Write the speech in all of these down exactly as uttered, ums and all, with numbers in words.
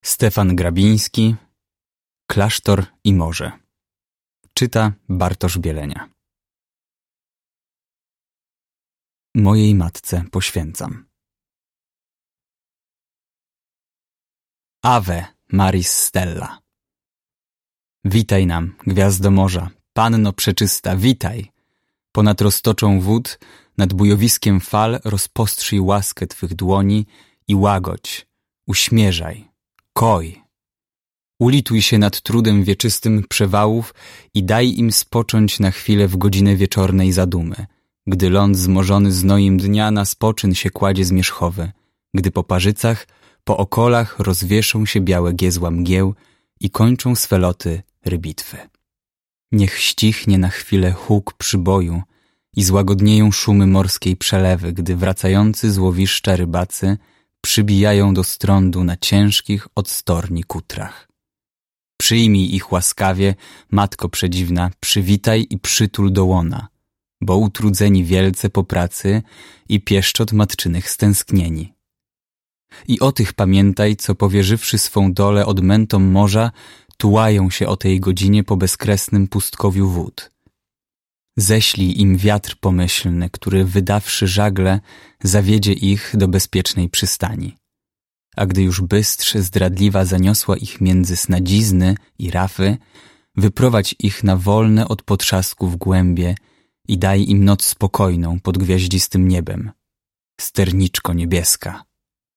Stefan Grabiński, Klasztor i morze. Czyta Bartosz Bielenia. Mojej matce poświęcam. Ave Maris Stella. Witaj nam, gwiazdo morza, panno przeczysta, witaj! Ponad roztoczą wód, nad bujowiskiem fal rozpostrzyj łaskę twych dłoni i łagodź, uśmierzaj, koj. Ulituj się nad trudem wieczystym przewałów i daj im spocząć na chwilę w godzinę wieczornej zadumy, gdy ląd zmożony znojem dnia na spoczyn się kładzie zmierzchowy, gdy po parzycach, po okolach rozwieszą się białe giezła mgieł i kończą swe loty rybitwy. Niech ścichnie na chwilę huk przyboju i złagodnieją szumy morskiej przelewy, gdy wracający z łowiszcza rybacy przybijają do strądu na ciężkich od storni kutrach. Przyjmij ich łaskawie, matko przedziwna, przywitaj i przytul do łona, bo utrudzeni wielce po pracy i pieszczot matczynych stęsknieni. I o tych pamiętaj, co powierzywszy swą dolę odmętom morza, tułają się o tej godzinie po bezkresnym pustkowiu wód. Ześlij im wiatr pomyślny, który wydawszy żagle, zawiedzie ich do bezpiecznej przystani. A gdy już bystrz zdradliwa zaniosła ich między snadzizny i rafy, wyprowadź ich na wolne od potrzasków głębie i daj im noc spokojną pod gwiaździstym niebem. Sterniczko niebieska.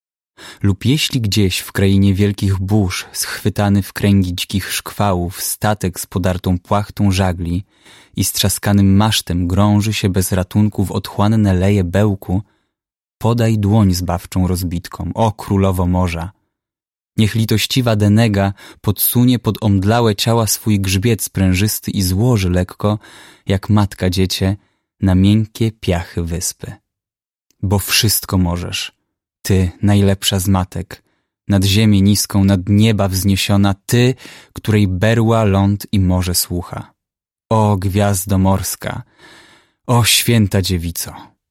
Lub jeśli gdzieś w krainie wielkich burz, schwytany w kręgi dzikich szkwałów, statek z podartą płachtą żagli i strzaskanym masztem grąży się bez ratunku w otchłanne leje bełku, podaj dłoń zbawczą rozbitką, o królowo morza. Niech litościwa Denega podsunie pod omdlałe ciała swój grzbiet sprężysty i złoży lekko, jak matka dziecię, na miękkie piachy wyspy. Bo wszystko możesz. Ty, najlepsza z matek, nad ziemię niską, nad nieba wzniesiona, ty, której berła ląd i morze słucha. O gwiazdo morska, o święta dziewico!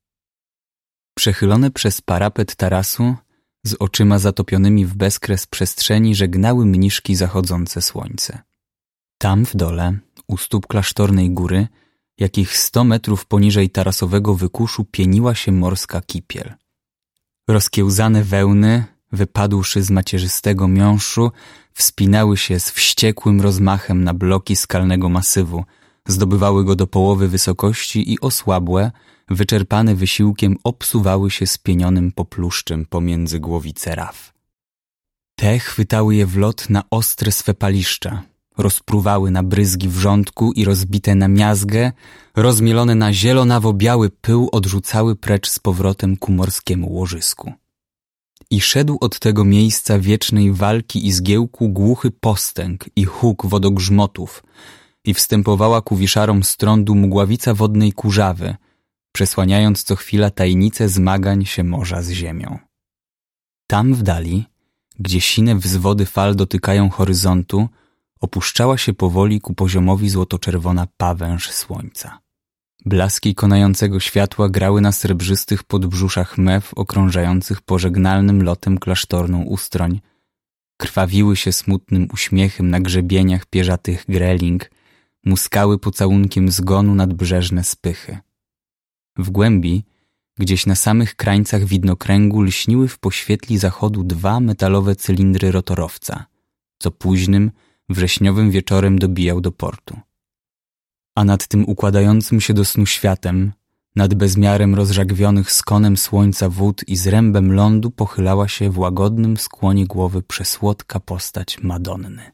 Przechylone przez parapet tarasu, z oczyma zatopionymi w bezkres przestrzeni żegnały mniszki zachodzące słońce. Tam w dole, u stóp klasztornej góry, jakich sto metrów poniżej tarasowego wykuszu pieniła się morska kipiel. Rozkiełzane wełny, wypadłszy z macierzystego miąższu, wspinały się z wściekłym rozmachem na bloki skalnego masywu, zdobywały go do połowy wysokości i osłabłe, wyczerpane wysiłkiem obsuwały się spienionym popluszczem pomiędzy głowice raf. Te chwytały je w lot na ostre swe paliszcza, rozpruwały na bryzgi wrzątku i rozbite na miazgę, rozmielone na zielonawo-biały pył odrzucały precz z powrotem ku morskiemu łożysku. I szedł od tego miejsca wiecznej walki i zgiełku głuchy postęk i huk wodogrzmotów i wstępowała ku wiszarom strądu mgławica wodnej kurzawy, przesłaniając co chwila tajnice zmagań się morza z ziemią. Tam w dali, gdzie sine wzwody fal dotykają horyzontu, opuszczała się powoli ku poziomowi złotoczerwona pawęż słońca. Blaski konającego światła grały na srebrzystych podbrzuszach mew okrążających pożegnalnym lotem klasztorną ustroń. Krwawiły się smutnym uśmiechem na grzebieniach pierzatych greling, muskały pocałunkiem zgonu nadbrzeżne spychy. W głębi, gdzieś na samych krańcach widnokręgu lśniły w poświetli zachodu dwa metalowe cylindry rotorowca, co późnym, wrześniowym wieczorem dobijał do portu. A nad tym układającym się do snu światem, nad bezmiarem rozżagwionych skonem słońca wód i zrębem lądu pochylała się w łagodnym skłonie głowy przesłodka postać Madonny.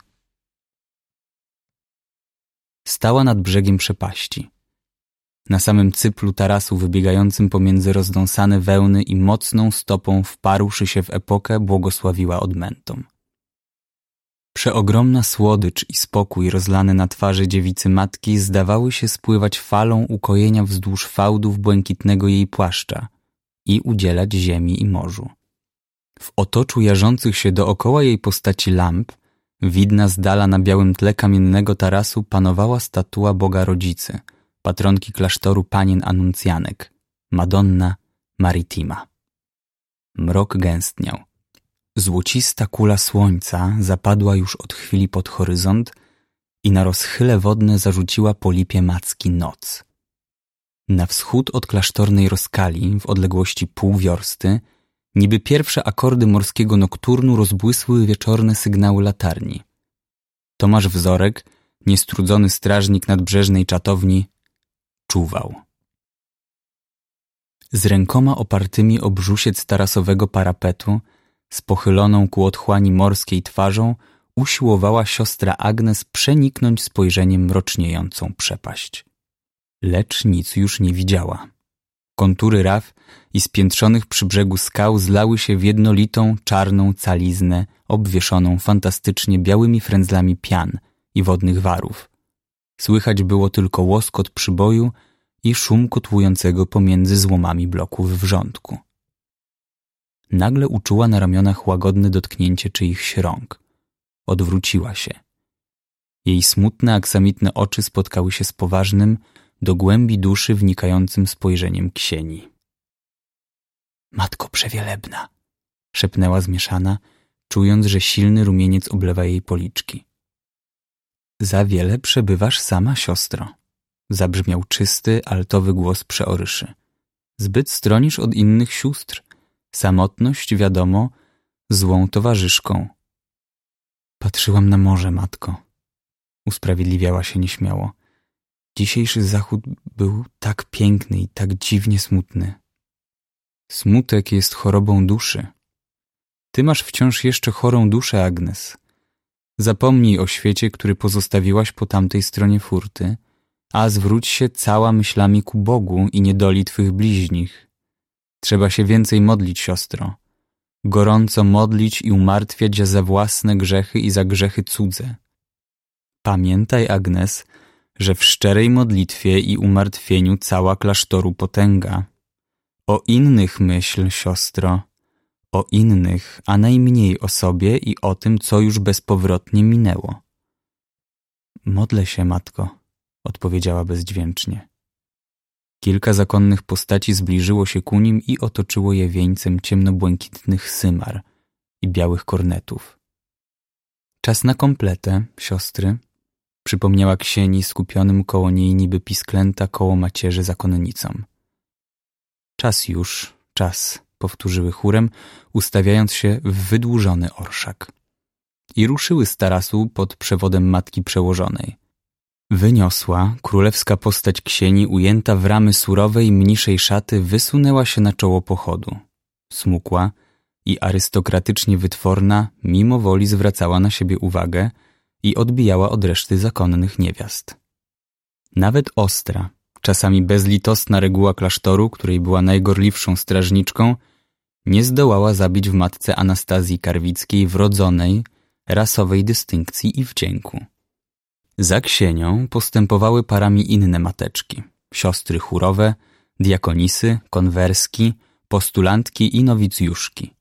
Stała nad brzegiem przepaści. Na samym cyplu tarasu wybiegającym pomiędzy rozdąsane wełny i mocną stopą wparłszy się w epokę błogosławiła odmętom. Przeogromna słodycz i spokój rozlane na twarzy dziewicy matki zdawały się spływać falą ukojenia wzdłuż fałdów błękitnego jej płaszcza i udzielać ziemi i morzu. W otoczu jarzących się dookoła jej postaci lamp, widna z dala na białym tle kamiennego tarasu, panowała statua Boga Rodzicy, patronki klasztoru panien Anuncjanek, Madonna Maritima. Mrok gęstniał. Złocista kula słońca zapadła już od chwili pod horyzont i na rozchyle wodne zarzuciła po lipie macki noc. Na wschód od klasztornej Roskali, w odległości pół wiorsty, niby pierwsze akordy morskiego nokturnu rozbłysły wieczorne sygnały latarni. Tomasz Wzorek, niestrudzony strażnik nadbrzeżnej czatowni, czuwał. Z rękoma opartymi o brzusiec tarasowego parapetu, z pochyloną ku otchłani morskiej twarzą, usiłowała siostra Agnes przeniknąć spojrzeniem mroczniejącą przepaść. Lecz nic już nie widziała. Kontury raf i spiętrzonych przy brzegu skał zlały się w jednolitą, czarną caliznę obwieszoną fantastycznie białymi frędzlami pian i wodnych warów. Słychać było tylko łoskot przyboju i szum kotłującego pomiędzy złomami bloków wrzątku. Nagle uczuła na ramionach łagodne dotknięcie czyichś rąk. Odwróciła się. Jej smutne, aksamitne oczy spotkały się z poważnym, do głębi duszy wnikającym spojrzeniem Ksieni. Matko Przewielebna, szepnęła zmieszana, czując, że silny rumieniec oblewa jej policzki. Za wiele przebywasz sama, siostro, zabrzmiał czysty, altowy głos przeoryszy. Zbyt stronisz od innych sióstr. Samotność, wiadomo, złą towarzyszką. Patrzyłam na morze, matko, usprawiedliwiała się nieśmiało. Dzisiejszy zachód był tak piękny i tak dziwnie smutny. Smutek jest chorobą duszy. Ty masz wciąż jeszcze chorą duszę, Agnes. Zapomnij o świecie, który pozostawiłaś po tamtej stronie furty, a zwróć się cała myślami ku Bogu i niedoli twych bliźnich. Trzeba się więcej modlić, siostro. Gorąco modlić i umartwiać za własne grzechy i za grzechy cudze. Pamiętaj, Agnes, że w szczerej modlitwie i umartwieniu cała klasztoru potęga. O innych myśl, siostro, o innych, a najmniej o sobie i o tym, co już bezpowrotnie minęło. Modlę się, matko, odpowiedziała bezdźwięcznie. Kilka zakonnych postaci zbliżyło się ku nim i otoczyło je wieńcem ciemnobłękitnych symar i białych kornetów. Czas na kompletę, siostry, przypomniała Ksieni skupionym koło niej niby pisklęta koło macierzy zakonnicom. Czas już, czas, powtórzyły chórem, ustawiając się w wydłużony orszak. I ruszyły z tarasu pod przewodem matki przełożonej. Wyniosła, królewska postać Ksieni, ujęta w ramy surowej, mniszej szaty, wysunęła się na czoło pochodu. Smukła i arystokratycznie wytworna, mimo woli zwracała na siebie uwagę i odbijała od reszty zakonnych niewiast. Nawet ostra, czasami bezlitosna reguła klasztoru, której była najgorliwszą strażniczką, nie zdołała zabić w matce Anastazji Karwickiej wrodzonej, rasowej dystynkcji i wdzięku. Za Ksienią postępowały parami inne mateczki, siostry chórowe, diakonisy, konwerski, postulantki i nowicjuszki.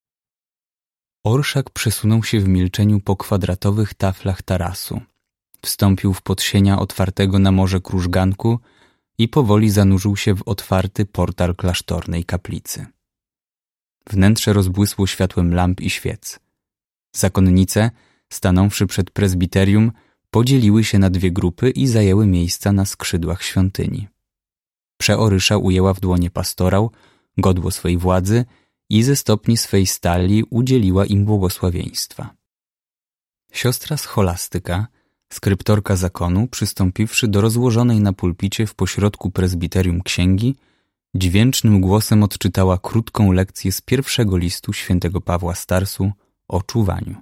Orszak przesunął się w milczeniu po kwadratowych taflach tarasu, wstąpił w podsienia otwartego na morze krużganku i powoli zanurzył się w otwarty portal klasztornej kaplicy. Wnętrze rozbłysło światłem lamp i świec. Zakonnice, stanąwszy przed prezbiterium, podzieliły się na dwie grupy i zajęły miejsca na skrzydłach świątyni. Przeorysza ujęła w dłonie pastorał, godło swej władzy i ze stopni swej stali udzieliła im błogosławieństwa. Siostra scholastyka, skryptorka zakonu, przystąpiwszy do rozłożonej na pulpicie w pośrodku prezbiterium księgi, dźwięcznym głosem odczytała krótką lekcję z pierwszego listu świętego Pawła Starsu o czuwaniu.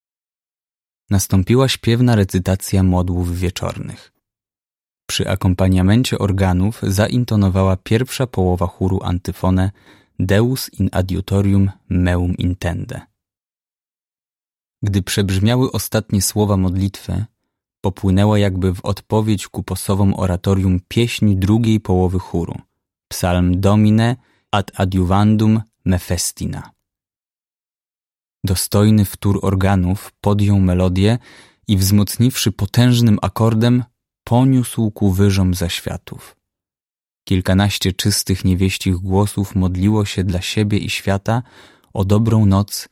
Nastąpiła śpiewna recytacja modłów wieczornych. Przy akompaniamencie organów zaintonowała pierwsza połowa chóru antyfonę Deus in adiutorium meum intende. Gdy przebrzmiały ostatnie słowa modlitwy, popłynęła jakby w odpowiedź ku posowom oratorium pieśń drugiej połowy chóru, psalm Domine ad adiuvandum me festina. Dostojny wtór organów podjął melodię i wzmocniwszy potężnym akordem, poniósł ku wyżom zaświatów. Kilkanaście czystych niewieścich głosów modliło się dla siebie i świata o dobrą noc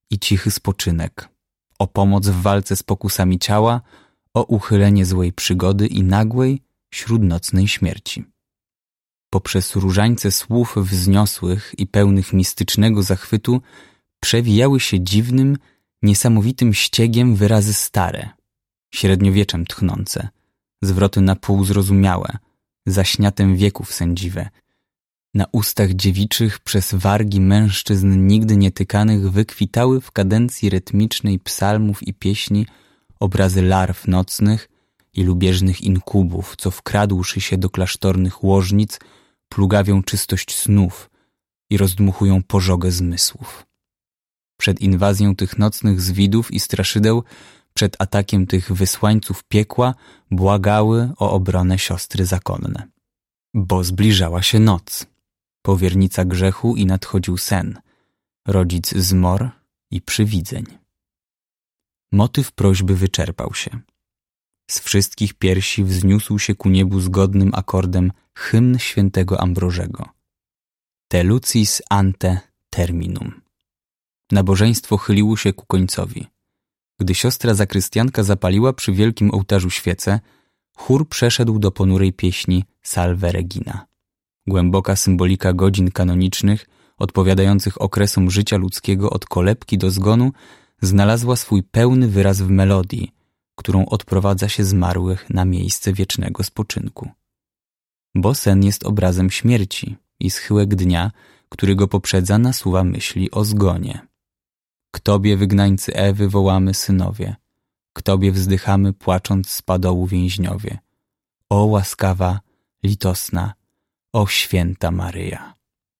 i cichy spoczynek, o pomoc w walce z pokusami ciała, o uchylenie złej przygody i nagłej, śródnocnej śmierci. Poprzez różańce słów wzniosłych i pełnych mistycznego zachwytu przewijały się dziwnym, niesamowitym ściegiem wyrazy stare, średniowieczem tchnące, zwroty na pół zrozumiałe, zaśniatem wieków sędziwe. Na ustach dziewiczych przez wargi mężczyzn nigdy nietykanych wykwitały w kadencji rytmicznej psalmów i pieśni obrazy larw nocnych i lubieżnych inkubów, co wkradłszy się do klasztornych łożnic, plugawią czystość snów i rozdmuchują pożogę zmysłów. Przed inwazją tych nocnych zwidów i straszydeł, przed atakiem tych wysłańców piekła błagały o obronę siostry zakonne. Bo zbliżała się noc, powiernica grzechu i nadchodził sen, rodzic zmor i przywidzeń. Motyw prośby wyczerpał się. Z wszystkich piersi wzniósł się ku niebu zgodnym akordem hymn świętego Ambrożego. Te lucis ante terminum. Nabożeństwo chyliło się ku końcowi. Gdy siostra zakrystianka zapaliła przy wielkim ołtarzu świecę, chór przeszedł do ponurej pieśni Salve Regina. Głęboka symbolika godzin kanonicznych, odpowiadających okresom życia ludzkiego od kolebki do zgonu, znalazła swój pełny wyraz w melodii, którą odprowadza się zmarłych na miejsce wiecznego spoczynku. Bo sen jest obrazem śmierci i schyłek dnia, który go poprzedza, nasuwa myśli o zgonie. K Tobie, wygnańcy Ewy, wołamy synowie, k Tobie wzdychamy, płacząc z padołu więźniowie. O łaskawa, litosna, o święta Maryja.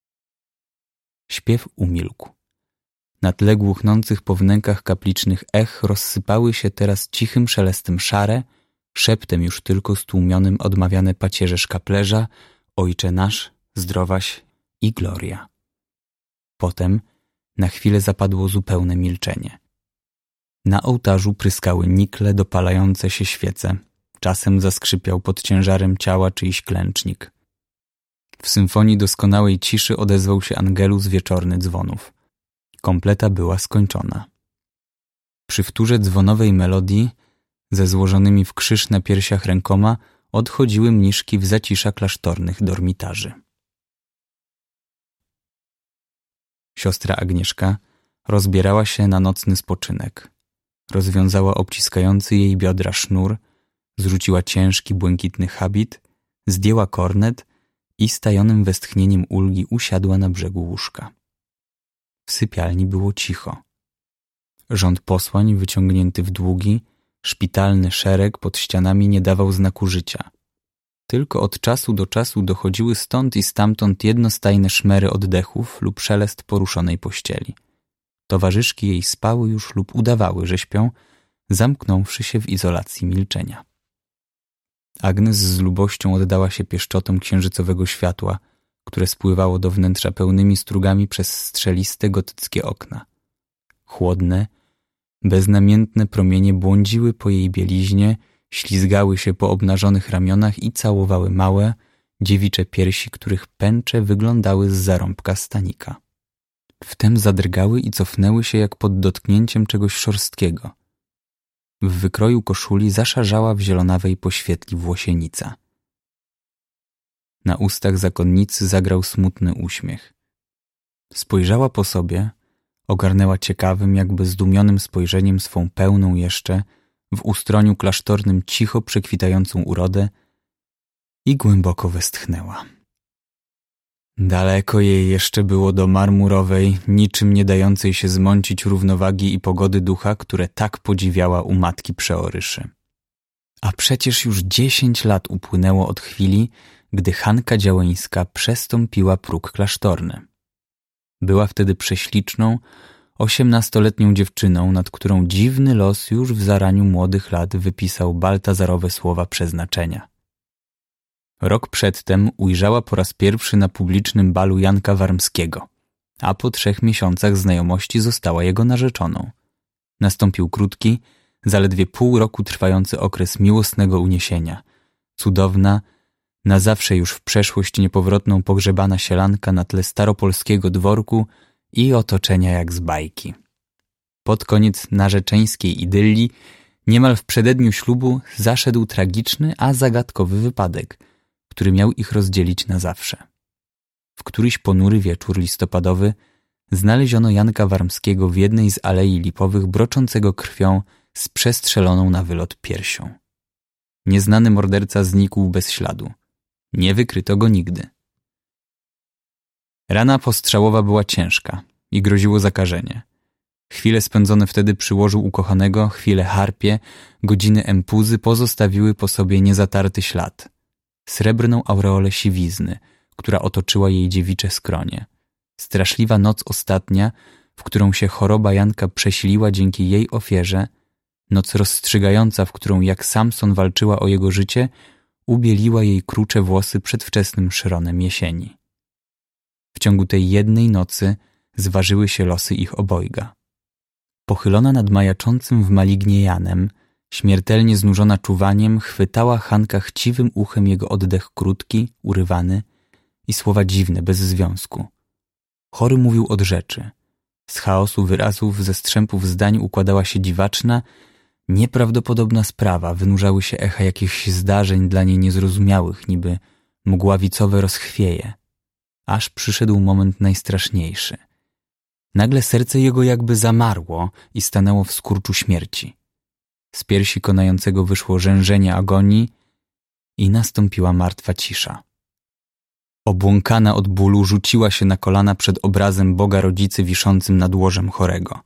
Śpiew umilkł. Na tle głuchnących po wnękach kaplicznych ech rozsypały się teraz cichym szelestem szare, szeptem już tylko stłumionym odmawiane pacierze szkaplerza, Ojcze nasz, zdrowaś i gloria. Potem na chwilę zapadło zupełne milczenie. Na ołtarzu pryskały nikle dopalające się świece, czasem zaskrzypiał pod ciężarem ciała czyjś klęcznik. W symfonii doskonałej ciszy odezwał się angelus wieczorny dzwonów. Kompleta była skończona. Przy wtórze dzwonowej melodii, ze złożonymi w krzyż na piersiach rękoma, odchodziły mniszki w zacisza klasztornych dormitarzy. Siostra Agnieszka rozbierała się na nocny spoczynek. Rozwiązała obciskający jej biodra sznur, zrzuciła ciężki, błękitny habit, zdjęła kornet i z tajonym westchnieniem ulgi usiadła na brzegu łóżka. W sypialni było cicho. Rząd posłań, wyciągnięty w długi, szpitalny szereg pod ścianami nie dawał znaku życia. Tylko od czasu do czasu dochodziły stąd i stamtąd jednostajne szmery oddechów lub szelest poruszonej pościeli. Towarzyszki jej spały już lub udawały, że śpią, zamknąwszy się w izolacji milczenia. Agnes z lubością oddała się pieszczotom księżycowego światła, które spływało do wnętrza pełnymi strugami przez strzeliste gotyckie okna. Chłodne, beznamiętne promienie błądziły po jej bieliźnie, ślizgały się po obnażonych ramionach i całowały małe, dziewicze piersi, których pęcze wyglądały z zarąbka stanika. Wtem zadrgały i cofnęły się jak pod dotknięciem czegoś szorstkiego. W wykroju koszuli zaszarzała w zielonawej poświetli włosienica. Na ustach zakonnicy zagrał smutny uśmiech. Spojrzała po sobie, ogarnęła ciekawym, jakby zdumionym spojrzeniem swą pełną jeszcze, w ustroniu klasztornym cicho przekwitającą urodę i głęboko westchnęła. Daleko jej jeszcze było do marmurowej, niczym nie dającej się zmącić równowagi i pogody ducha, które tak podziwiała u matki Przeoryszy. A przecież już dziesięć lat upłynęło od chwili, gdy Hanka Działeńska przestąpiła próg klasztorny. Była wtedy prześliczną, osiemnastoletnią dziewczyną, nad którą dziwny los już w zaraniu młodych lat wypisał baltazarowe słowa przeznaczenia. Rok przedtem ujrzała po raz pierwszy na publicznym balu Janka Warmskiego, a po trzech miesiącach znajomości została jego narzeczoną. Nastąpił krótki, zaledwie pół roku trwający okres miłosnego uniesienia. Cudowna, na zawsze już w przeszłość niepowrotną pogrzebana sielanka na tle staropolskiego dworku i otoczenia jak z bajki. Pod koniec narzeczeńskiej idylii, niemal w przededniu ślubu, zaszedł tragiczny, a zagadkowy wypadek, który miał ich rozdzielić na zawsze. W któryś ponury wieczór listopadowy znaleziono Janka Warmskiego w jednej z alei lipowych, broczącego krwią z przestrzeloną na wylot piersią. Nieznany morderca znikł bez śladu. Nie wykryto go nigdy. Rana postrzałowa była ciężka i groziło zakażenie. Chwile spędzone wtedy przy łożu ukochanego, chwile harpie, godziny empuzy pozostawiły po sobie niezatarty ślad. Srebrną aureolę siwizny, która otoczyła jej dziewicze skronie. Straszliwa noc ostatnia, w którą się choroba Janka przesiliła dzięki jej ofierze, noc rozstrzygająca, w którą jak Samson walczyła o jego życie, ubieliła jej krucze włosy przedwczesnym szronem jesieni. W ciągu tej jednej nocy zważyły się losy ich obojga. Pochylona nad majaczącym w malignie Janem, śmiertelnie znużona czuwaniem, chwytała Hanka chciwym uchem jego oddech krótki, urywany i słowa dziwne, bez związku. Chory mówił od rzeczy. Z chaosu wyrazów, ze strzępów zdań układała się dziwaczna, nieprawdopodobna sprawa, wynurzały się echa jakichś zdarzeń dla niej niezrozumiałych, niby mgławicowe rozchwieje. Aż przyszedł moment najstraszniejszy. Nagle serce jego jakby zamarło i stanęło w skurczu śmierci. Z piersi konającego wyszło rzężenie agonii i nastąpiła martwa cisza. Obłąkana od bólu rzuciła się na kolana przed obrazem Boga Rodzicy wiszącym nad łożem chorego.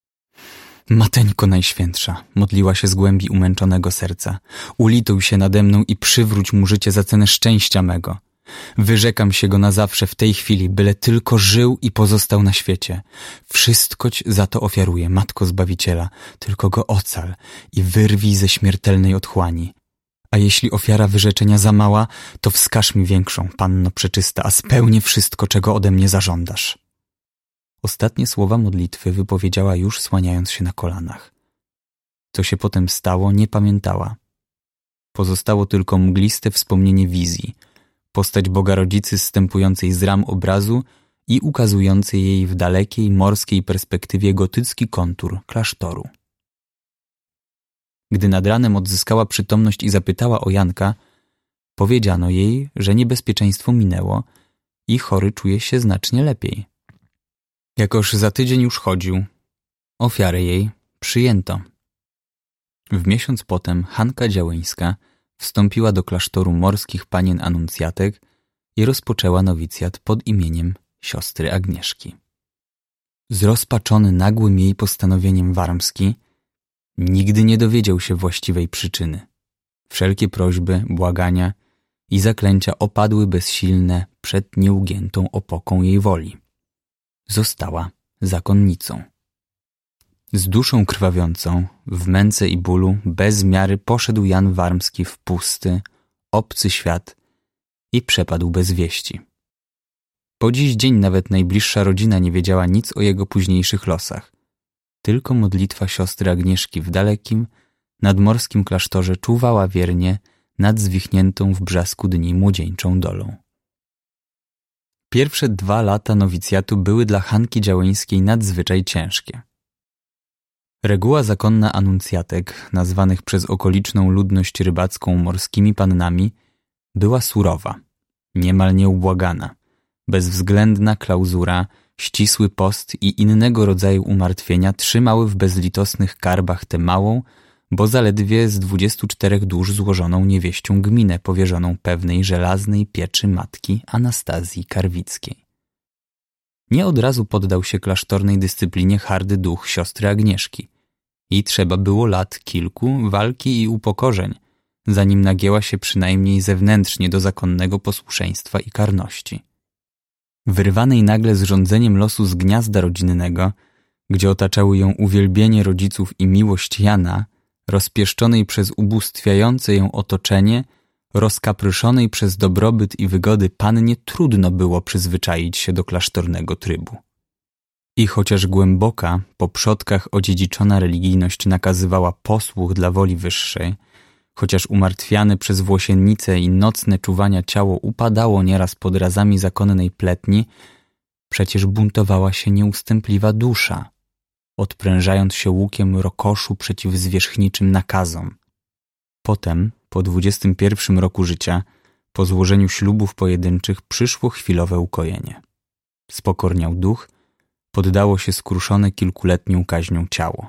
Mateńko Najświętsza, modliła się z głębi umęczonego serca, ulituj się nade mną i przywróć mu życie za cenę szczęścia mego. Wyrzekam się go na zawsze w tej chwili, byle tylko żył i pozostał na świecie. Wszystkoć za to ofiaruję, Matko Zbawiciela, tylko go ocal i wyrwij ze śmiertelnej otchłani. A jeśli ofiara wyrzeczenia za mała, to wskaż mi większą, Panno Przeczysta, a spełnię wszystko, czego ode mnie zażądasz. Ostatnie słowa modlitwy wypowiedziała już słaniając się na kolanach. Co się potem stało, nie pamiętała. Pozostało tylko mgliste wspomnienie wizji, postać Boga Rodzicy zstępującej z ram obrazu i ukazującej jej w dalekiej, morskiej perspektywie gotycki kontur klasztoru. Gdy nad ranem odzyskała przytomność i zapytała o Janka, powiedziano jej, że niebezpieczeństwo minęło i chory czuje się znacznie lepiej. Jakoż za tydzień już chodził, ofiarę jej przyjęto. W miesiąc potem Hanka Działeńska wstąpiła do klasztoru morskich panien anuncjatek i rozpoczęła nowicjat pod imieniem siostry Agnieszki. Zrozpaczony nagłym jej postanowieniem Warmski nigdy nie dowiedział się właściwej przyczyny. Wszelkie prośby, błagania i zaklęcia opadły bezsilne przed nieugiętą opoką jej woli. Została zakonnicą. Z duszą krwawiącą, w męce i bólu, bez miary poszedł Jan Warmski w pusty, obcy świat i przepadł bez wieści. Po dziś dzień nawet najbliższa rodzina nie wiedziała nic o jego późniejszych losach. Tylko modlitwa siostry Agnieszki w dalekim, nadmorskim klasztorze czuwała wiernie nad zwichniętą w brzasku dni młodzieńczą dolą. Pierwsze dwa lata nowicjatu były dla Hanki Działeńskiej nadzwyczaj ciężkie. Reguła zakonna anuncjatek, nazwanych przez okoliczną ludność rybacką morskimi pannami, była surowa, niemal nieubłagana, bezwzględna klauzura, ścisły post i innego rodzaju umartwienia trzymały w bezlitosnych karbach tę małą, bo zaledwie z dwudziestu czterech dusz złożoną niewieścią gminę powierzoną pewnej żelaznej pieczy matki Anastazji Karwickiej. Nie od razu poddał się klasztornej dyscyplinie hardy duch siostry Agnieszki i trzeba było lat kilku walki i upokorzeń, zanim nagięła się przynajmniej zewnętrznie do zakonnego posłuszeństwa i karności. Wyrwanej nagle z rządzeniem losu z gniazda rodzinnego, gdzie otaczały ją uwielbienie rodziców i miłość Jana, rozpieszczonej przez ubóstwiające ją otoczenie, rozkapryszonej przez dobrobyt i wygody pannie trudno było przyzwyczaić się do klasztornego trybu. I chociaż głęboka, po przodkach odziedziczona religijność nakazywała posłuch dla woli wyższej, chociaż umartwiane przez włosiennice i nocne czuwania ciało upadało nieraz pod razami zakonnej pletni, przecież buntowała się nieustępliwa dusza. odprężając się łukiem rokoszu przeciw zwierzchniczym nakazom. Potem, po dwudziestym pierwszym roku życia, po złożeniu ślubów pojedynczych, przyszło chwilowe ukojenie. Spokorniał duch, poddało się skruszone kilkuletnią kaźnią ciało.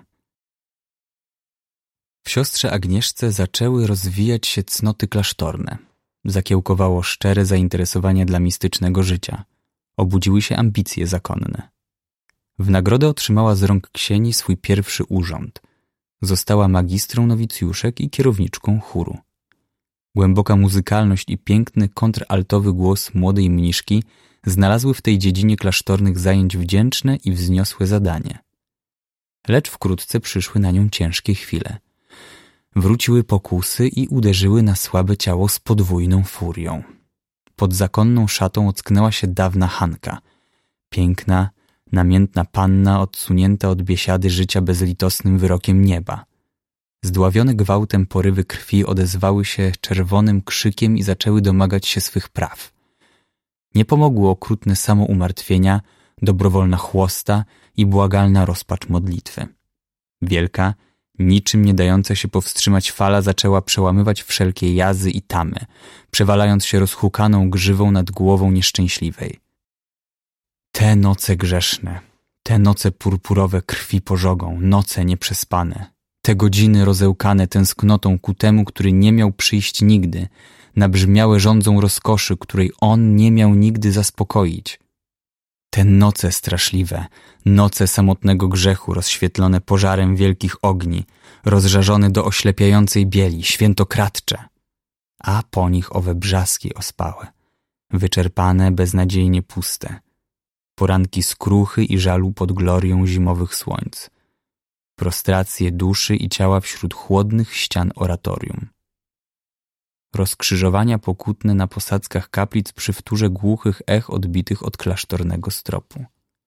W siostrze Agnieszce zaczęły rozwijać się cnoty klasztorne. Zakiełkowało szczere zainteresowanie dla mistycznego życia. Obudziły się ambicje zakonne. W nagrodę otrzymała z rąk ksieni swój pierwszy urząd. Została magistrą nowicjuszek i kierowniczką chóru. Głęboka muzykalność i piękny kontraltowy głos młodej mniszki znalazły w tej dziedzinie klasztornych zajęć wdzięczne i wzniosłe zadanie. Lecz wkrótce przyszły na nią ciężkie chwile. Wróciły pokusy i uderzyły na słabe ciało z podwójną furią. Pod zakonną szatą ocknęła się dawna Hanka. Piękna, namiętna panna odsunięta od biesiady życia bezlitosnym wyrokiem nieba. Zdławione gwałtem porywy krwi odezwały się czerwonym krzykiem i zaczęły domagać się swych praw. Nie pomogły okrutne samoumartwienia, dobrowolna chłosta i błagalna rozpacz modlitwy. Wielka, niczym nie dająca się powstrzymać fala zaczęła przełamywać wszelkie jazy i tamy, przewalając się rozhukaną grzywą nad głową nieszczęśliwej. Te noce grzeszne, te noce purpurowe krwi pożogą, noce nieprzespane, te godziny rozełkane tęsknotą ku temu, który nie miał przyjść nigdy, nabrzmiałe żądzą rozkoszy, której on nie miał nigdy zaspokoić. Te noce straszliwe, noce samotnego grzechu rozświetlone pożarem wielkich ogni, rozżarzone do oślepiającej bieli, świętokradcze, a po nich owe brzaski ospałe, wyczerpane, beznadziejnie puste, poranki skruchy i żalu pod glorią zimowych słońc, prostracje duszy i ciała wśród chłodnych ścian oratorium. Rozkrzyżowania pokutne na posadzkach kaplic przy wtórze głuchych ech odbitych od klasztornego stropu.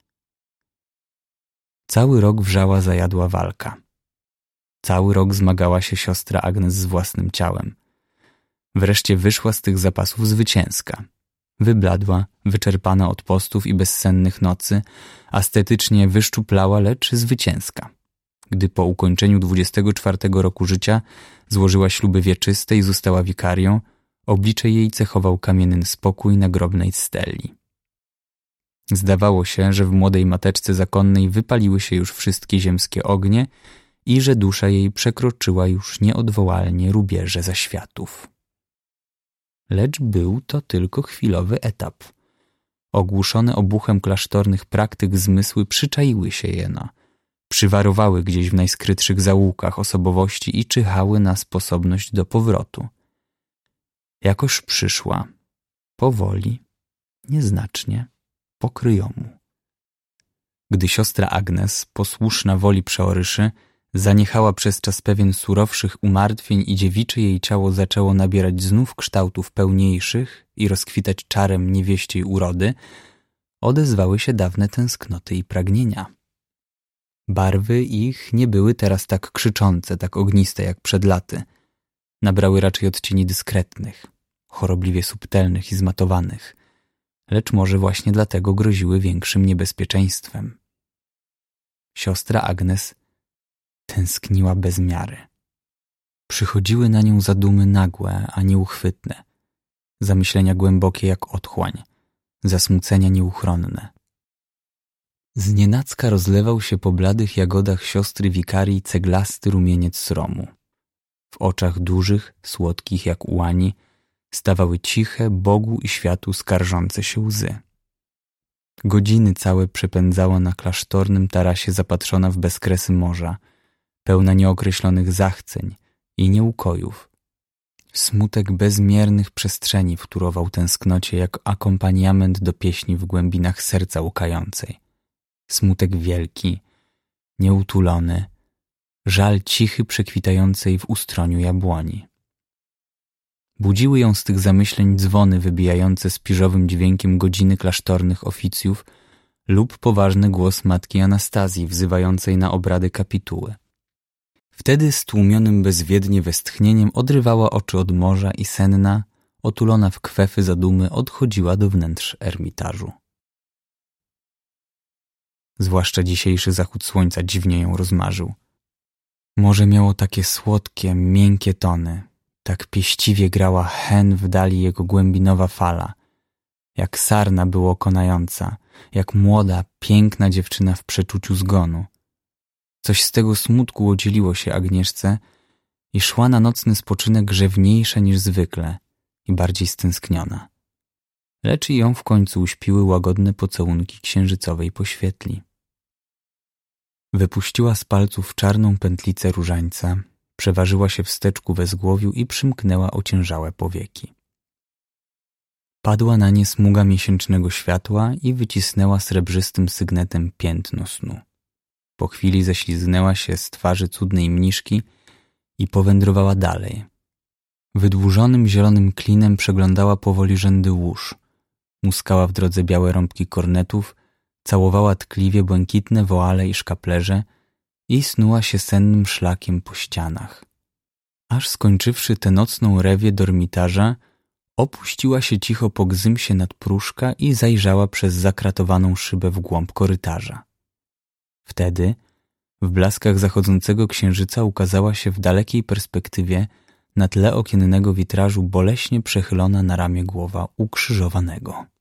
Cały rok wrzała zajadła walka. Cały rok zmagała się siostra Agnes z własnym ciałem. Wreszcie wyszła z tych zapasów zwycięska. Wybladła, wyczerpana od postów i bezsennych nocy, astetycznie wyszczuplała, lecz zwycięska. Gdy po ukończeniu dwudziestego czwartego roku życia złożyła śluby wieczyste i została wikarią, oblicze jej cechował kamienny spokój nagrobnej steli. Zdawało się, że w młodej mateczce zakonnej wypaliły się już wszystkie ziemskie ognie i że dusza jej przekroczyła już nieodwołalnie rubieże zaświatów. Lecz był to tylko chwilowy etap. Ogłuszone obuchem klasztornych praktyk zmysły przyczaiły się jeno, przywarowały gdzieś w najskrytszych zaułkach osobowości i czyhały na sposobność do powrotu. Jakoż przyszła, powoli, nieznacznie, po kryjomu. Gdy siostra Agnes, posłuszna woli przeoryszy, zaniechała przez czas pewien surowszych umartwień i dziewicze jej ciało zaczęło nabierać znów kształtów pełniejszych i rozkwitać czarem niewieściej urody, odezwały się dawne tęsknoty i pragnienia. Barwy ich nie były teraz tak krzyczące, tak ogniste jak przed laty. Nabrały raczej odcieni dyskretnych, chorobliwie subtelnych i zmatowanych, lecz może właśnie dlatego groziły większym niebezpieczeństwem. Siostra Agnes tęskniła bez miary. Przychodziły na nią zadumy nagłe, a nieuchwytne, zamyślenia głębokie jak otchłań, zasmucenia nieuchronne. Znienacka rozlewał się po bladych jagodach siostry wikarii ceglasty rumieniec sromu. W oczach dużych, słodkich jak ułani, stawały ciche, Bogu i światu skarżące się łzy. Godziny całe przepędzała na klasztornym tarasie zapatrzona w bezkresy morza, pełna nieokreślonych zachceń i nieukojów. Smutek bezmiernych przestrzeni wtórował tęsknocie jak akompaniament do pieśni w głębinach serca łkającej. Smutek wielki, nieutulony, żal cichy przekwitającej w ustroniu jabłoni. Budziły ją z tych zamyśleń dzwony wybijające spiżowym dźwiękiem godziny klasztornych oficjów lub poważny głos matki Anastazji wzywającej na obrady kapituły. Wtedy stłumionym bezwiednie westchnieniem odrywała oczy od morza i senna, otulona w kwefy zadumy, odchodziła do wnętrz ermitażu. Zwłaszcza dzisiejszy zachód słońca dziwnie ją rozmarzył. Morze miało takie słodkie, miękkie tony, tak pieściwie grała hen w dali jego głębinowa fala, jak sarna było konająca, jak młoda, piękna dziewczyna w przeczuciu zgonu. Coś z tego smutku odzieliło się Agnieszce i szła na nocny spoczynek rzewniejsza niż zwykle i bardziej stęskniona. Lecz i ją w końcu uśpiły łagodne pocałunki księżycowej poświetli. Wypuściła z palców czarną pętlicę różańca, przeważyła się wsteczku we zgłowiu i przymknęła ociężałe powieki. Padła na nie smuga miesięcznego światła i wycisnęła srebrzystym sygnetem piętno snu. Po chwili ześlizgnęła się z twarzy cudnej mniszki i powędrowała dalej. Wydłużonym zielonym klinem przeglądała powoli rzędy łóż, muskała w drodze białe rąbki kornetów, całowała tkliwie błękitne woale i szkaplerze i snuła się sennym szlakiem po ścianach. Aż skończywszy tę nocną rewię dormitarza, opuściła się cicho po gzymsie nad próżka i zajrzała przez zakratowaną szybę w głąb korytarza. Wtedy w blaskach zachodzącego księżyca ukazała się w dalekiej perspektywie na tle okiennego witrażu boleśnie przechylona na ramię głowa ukrzyżowanego.